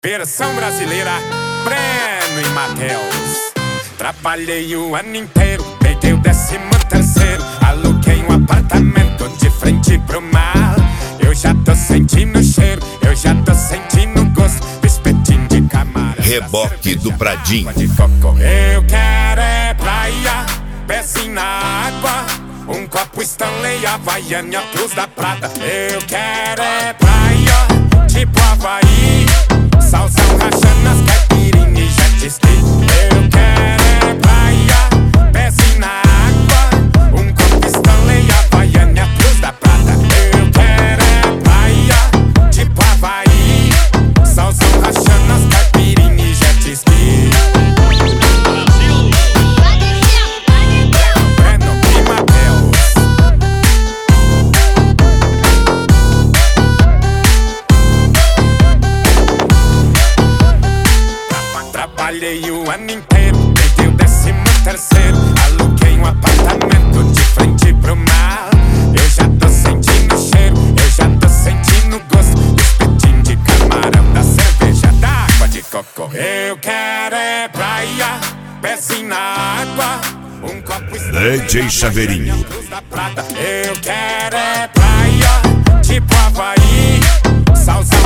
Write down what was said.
Versão brasileira, Breno e Matheus. Trabalhei o ano inteiro, peguei o 13º, aluguei um apartamento de frente pro mar. Eu já tô sentindo o cheiro, eu já tô sentindo o gosto do espetinho de camarão. Reboque do Pradinho. Eu quero é praia, pezinho na água, um copo Stanley, Havaiana, Cruz da Prata. Eu quero é praia, tipo Havaí, salsão rachando as caipirinhas e jet ski. Eu quero é praia, pezinho na água, um copo Stanley, Havaiana, Cruz da Prata. Eu quero é praia, tipo Havaí, salsão rachando as caipirinhas e jet ski. Breno e Matheus. Trabalhei o ano inteiro, peguei o 13º, aluguei um apartamento de frente pro mar. Eu já tô sentindo o cheiro, eu já tô sentindo o gosto do espetinho de camarão, da cerveja, da água de coco. Eu quero é praia, pezinho na água, um copo DJ Chaveirinho. Cruz da Prata. Eu quero é praia, tipo Havaí, salsa